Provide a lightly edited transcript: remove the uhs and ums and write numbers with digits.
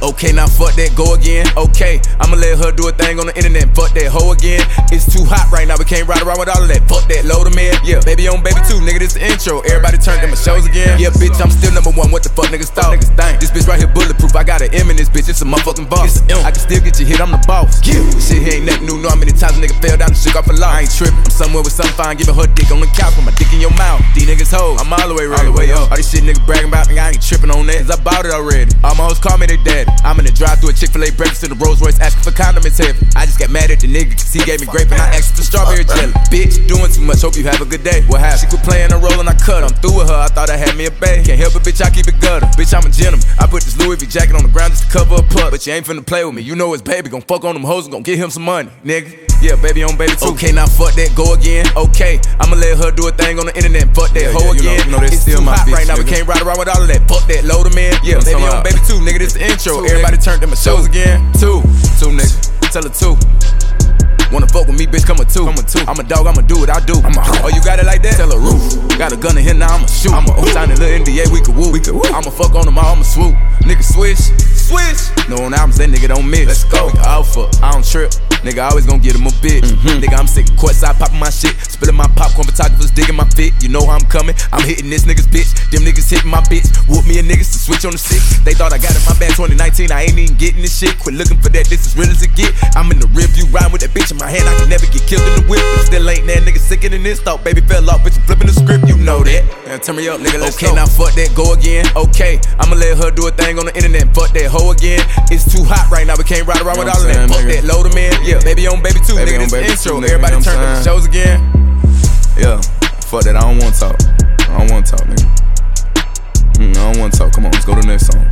Okay, now fuck that, go again. Okay, I'ma let her do a thing on the internet. Fuck that hoe again. It's too hot right now, we can't ride around with all of that. Fuck that, load 'em in. Yeah, baby on baby too, nigga, this the intro. Everybody turned in my shows again. Yeah, bitch, I'm still number one. What the fuck niggas thought? Niggas think this bitch right here bulletproof. I got an M in this bitch, it's a motherfucking boss. I can still get you hit, I'm the boss. Yeah. Shit here ain't nothing new. Know how many times a nigga fell down and shook off a lot. I ain't trippin'. I'm somewhere with some fine, giving her dick on the couch with my dick in your mouth. These niggas hoes, I'm all the way right. All this shit niggas bragging about, nigga, I ain't trippin' on that. Cause I bought it already. All my hoes call me their daddy. I'm in the drive-thru at Chick-fil-A breakfast in the Rolls Royce asking for condiments heavy. I just got mad at the nigga cause he gave me grape and I asked for strawberry jelly. Bitch, doing too much, hope you have a good day. What happened? She quit playing a role and I cut her. I'm through with her, I thought I had me a bae. Can't help it, bitch, I keep it gutter. Bitch, I'm a gentleman. I put this Louis V jacket on the ground just to cover a putt. But you ain't finna play with me, you know it's baby. Gon' fuck on them hoes and gon' get him some money, nigga. Yeah, baby on baby too. Okay, now fuck that, go again. Okay, I'ma let her do a thing on the internet. Fuck that hoe again. You know it's still too hot right now, we can't ride around with all of that. Fuck that, load 'em in. Yeah, baby on baby too, nigga, this the intro. Everybody turned in my shows again. Two nigga, tell her two. Wanna fuck with me, bitch, come a two. I'm a dog, I'ma do what I do. Oh, you got it like that? Tell her roof. Got a gun in here, now I'ma shoot. Sign a little NDA, we could woo. I'ma fuck on them all, I'ma swoop. Nigga switch. No on albums, that nigga don't miss. Let's go. Nigga alpha, I don't trip. Nigga always gon' get him a bitch. Nigga, I'm sick of courtside popping my shit. Spilling my popcorn, photographers digging my fit. You know how I'm coming. I'm hitting this nigga's bitch. Them niggas hitting my bitch. Whoop me and niggas to switch on the stick. They thought I got it, my bad 2019. I ain't even getting this shit. Quit looking for that, this as real as it get. I'm in the rear view riding with that bitch in my hand. I can never get killed in the whip. But still ain't that nigga sicker than this. Thought baby fell off, bitch, I'm flipping the script. You know that. Now turn me up, nigga, let's go. Okay, now fuck that, go again. Okay, I'ma let her do a thing on the internet. Fuck that hoe again. It's too hot right now, we can't ride around with all of that. Fuck that, load 'em in. Yeah, baby on baby too, nigga, this the intro. Everybody turned in the shows again. Yeah, fuck that, I don't wanna talk. Nigga. I don't wanna talk, come on, let's go to the next song.